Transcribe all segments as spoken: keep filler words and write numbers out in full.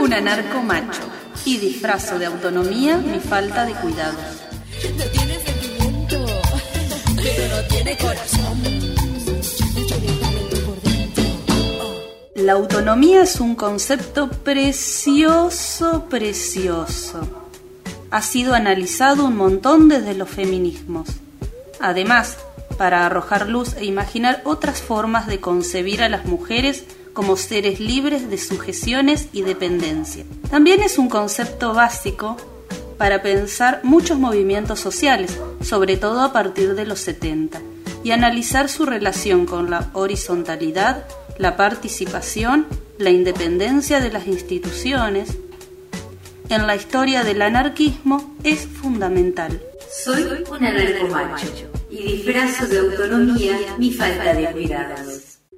un anarcomacho y disfrazo de autonomía mi falta de cuidados. No tiene sentimiento, pero no tiene corazón. La autonomía es un concepto precioso, precioso. Ha sido analizado un montón desde los feminismos. Además, para arrojar luz e imaginar otras formas de concebir a las mujeres como seres libres de sujeciones y dependencia. También es un concepto básico para pensar muchos movimientos sociales, sobre todo a partir de los setenta, y analizar su relación con la horizontalidad, la participación, la independencia de las instituciones. En la historia del anarquismo es fundamental. Soy un anarcomacho y disfrazo de autonomía mi falta de cuidados.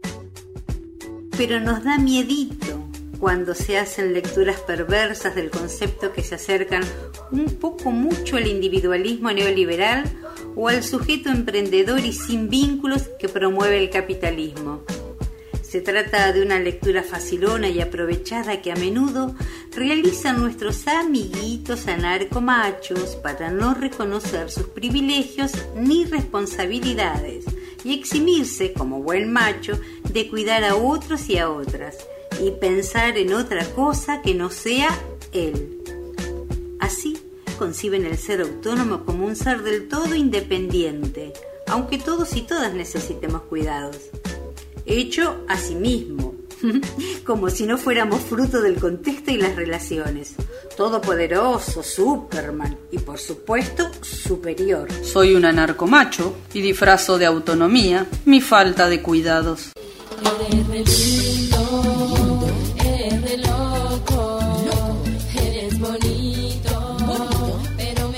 Pero nos da miedito cuando se hacen lecturas perversas del concepto que se acercan un poco mucho al individualismo neoliberal o al sujeto emprendedor y sin vínculos que promueve el capitalismo. Se trata de una lectura facilona y aprovechada que a menudo realizan nuestros amiguitos anarcomachos para no reconocer sus privilegios ni responsabilidades y eximirse, como buen macho, de cuidar a otros y a otras y pensar en otra cosa que no sea él. Así conciben el ser autónomo como un ser del todo independiente, aunque todos y todas necesitemos cuidados. Hecho a sí mismo, como si no fuéramos fruto del contexto y las relaciones. Todopoderoso, Superman y por supuesto superior. Soy un anarcomacho y disfrazo de autonomía mi falta de cuidados. Eres re lindo, eres re loco, eres bonito, pero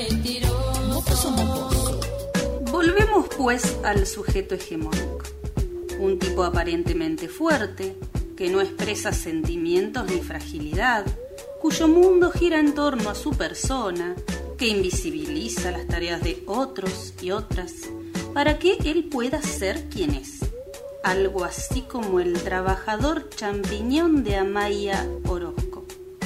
mentiroso. Volvemos pues al sujeto hegemónico. Un tipo aparentemente fuerte, que no expresa sentimientos ni fragilidad, cuyo mundo gira en torno a su persona, que invisibiliza las tareas de otros y otras, para que él pueda ser quien es. Algo así como el trabajador champiñón de Amaya Orozco.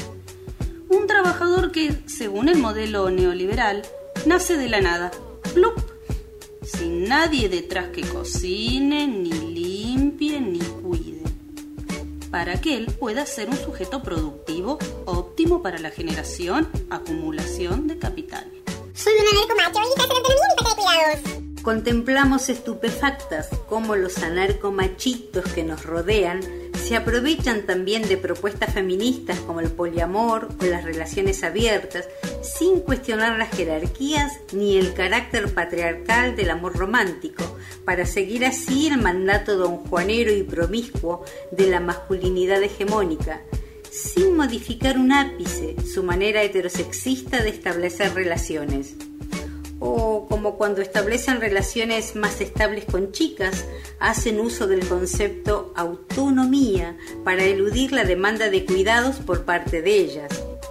Un trabajador que, según el modelo neoliberal, nace de la nada, ¡plup!, sin nadie detrás que cocine, ni limpie, ni cuide, para que él pueda ser un sujeto productivo óptimo para la generación, acumulación de capital. Soy un anarcomacho y disfrazo de autonomía mi falta de cuidados. Contemplamos estupefactas cómo los anarcomachitos que nos rodean se aprovechan también de propuestas feministas como el poliamor o las relaciones abiertas, sin cuestionar las jerarquías ni el carácter patriarcal del amor romántico, para seguir así el mandato donjuanero y promiscuo de la masculinidad hegemónica, sin modificar un ápice su manera heterosexista de establecer relaciones. O como cuando establecen relaciones más estables con chicas, hacen uso del concepto autonomía para eludir la demanda de cuidados por parte de ellas.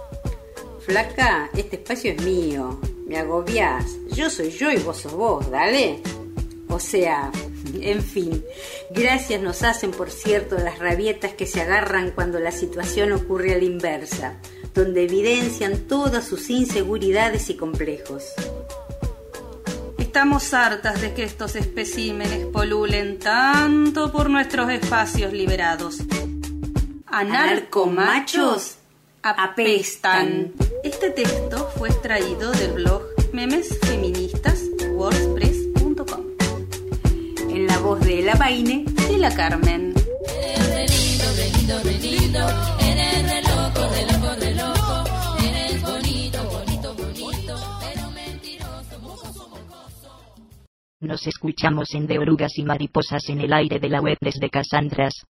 Flaca, este espacio es mío, me agobiás, yo soy yo y vos sos vos, dale. O sea, en fin, gracias nos hacen, por cierto, las rabietas que se agarran cuando la situación ocurre a la inversa, donde evidencian todas sus inseguridades y complejos. Estamos hartas de que estos especímenes polulen tanto por nuestros espacios liberados. Anarcomachos apestan. Este texto fue extraído del blog memes feministas wordpress punto com. En la voz de La Vaine y La Carmen. Eres re lindo, re lindo, re lindo, eres re loco, re loco, re loco, eres bonito, bonito, bonito, pero mentiroso, mocoso, mocoso. Nos escuchamos en De Orugas y Mariposas en el aire de la web desde Casandras.